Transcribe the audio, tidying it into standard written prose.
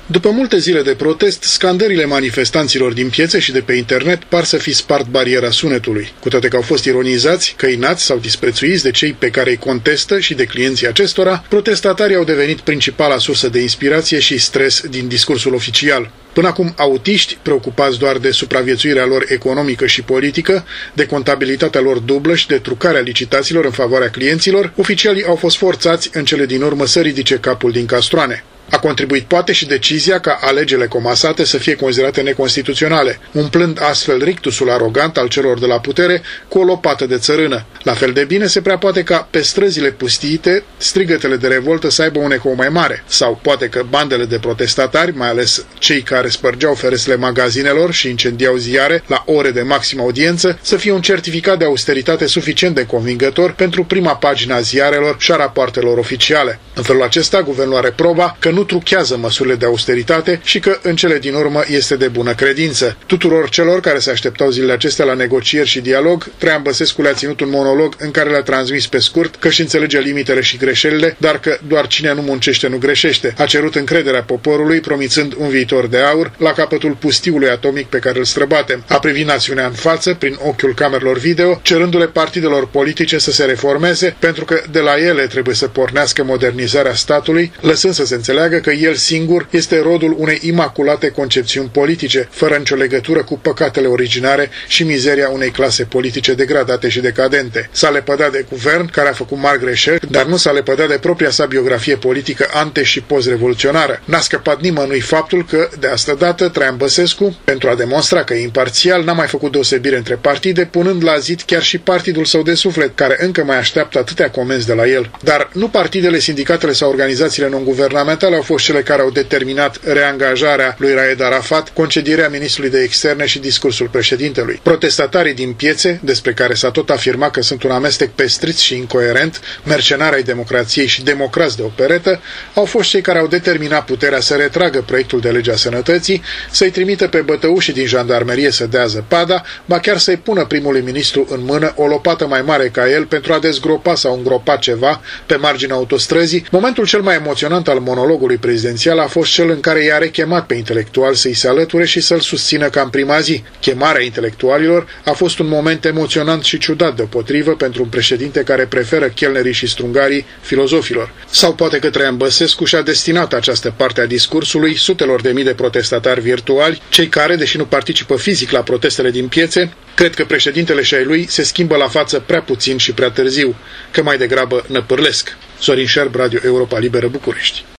După multe zile de protest, scandările manifestanților din piețe și de pe internet par să fi spart bariera sunetului. Cu toate că au fost ironizați, căinați sau disprețuiți de cei pe care îi contestă și de clienții acestora, protestatarii au devenit principala sursă de inspirație și stres din discursul oficial. Până acum, autiști, preocupați doar de supraviețuirea lor economică și politică, de contabilitatea lor dublă și de trucarea licitațiilor în favoarea clienților, oficialii au fost forțați în cele din urmă să ridice capul din castroane. A contribuit poate și decizia ca alegerile comasate să fie considerate neconstituționale, umplând astfel rictusul arogant al celor de la putere cu o lopată de țărână. La fel de bine se prea poate ca pe străzile pustiite strigătele de revoltă să aibă un ecou mai mare, sau poate că bandele de protestatari, mai ales cei care spărgeau ferestrele magazinelor și incendiau ziare la ore de maximă audiență, să fie un certificat de austeritate suficient de convingător pentru prima pagina a ziarelor și a rapoartelor oficiale. În felul acesta, guvernul are proba că nu truchează măsurile de austeritate și că, în cele din urmă, este de bună credință. Tuturor celor care se așteptau zilele acestea la negocieri și dialog, Traian Băsescu le-a ținut un monolog în care le-a transmis pe scurt că își înțelege limitele și greșelile, dar că doar cine nu muncește nu greșește. A cerut încrederea poporului, promițând un viitor de aur la capătul pustiului atomic pe care îl străbatem. A privit națiunea în față, prin ochiul camerelor video, cerându-le partidelor politice să se reformeze, pentru că de la ele trebuie să pornească modernizarea statului, lăsând să se înțeleagă că el singur este rodul unei imaculate concepțiuni politice, fără nicio legătură cu păcatele originare și mizeria unei clase politice degradate și decadente. S-a lepădat de guvern, care a făcut mari greșeli, dar nu s-a lepădat de propria sa biografie politică ante- și post-revoluționară. N-a scăpat nimănui faptul că, de asta dată, Traian Băsescu, pentru a demonstra că e imparțial, n-a mai făcut deosebire între partide, punând la zid chiar și partidul său de suflet, care încă mai așteaptă atâtea comenzi de la el. Dar nu partidele, sindicatele sau organizațiile non-guvernamentale au fost cele care au determinat reangajarea lui Raed Arafat, concedierea ministrului de externe și discursul președintelui. Protestatarii din piețe, despre care s-a tot afirmat că sunt un amestec pestriț și incoerent, mercenari ai democrației și democrați de operetă, au fost cei care au determinat puterea să retragă proiectul de lege a sănătății, să-i trimită pe bătăușii din jandarmerie să dea zăpada, ba chiar să-i pună primului ministru în mână o lopată mai mare ca el pentru a dezgropa sau îngropa ceva pe marginea autostrăzii. Momentul cel mai emoționant al monologului prezidențial a fost cel în care i-a rechemat pe intelectuali să-i se alăture și să-l susțină ca în prima zi. Chemarea intelectualilor a fost un moment emoționant și ciudat deopotrivă pentru un președinte care preferă chelnerii și strungarii filozofilor. Sau poate că Traian Băsescu și-a destinat această parte a discursului sutelor de mii de protestatari virtuali, cei care, deși nu participă fizic la protestele din piețe, cred că președintele și ai lui se schimbă la față prea puțin și prea târziu, că mai degrabă năpârlesc. Sorin Șerb, Radio Europa Liberă, București.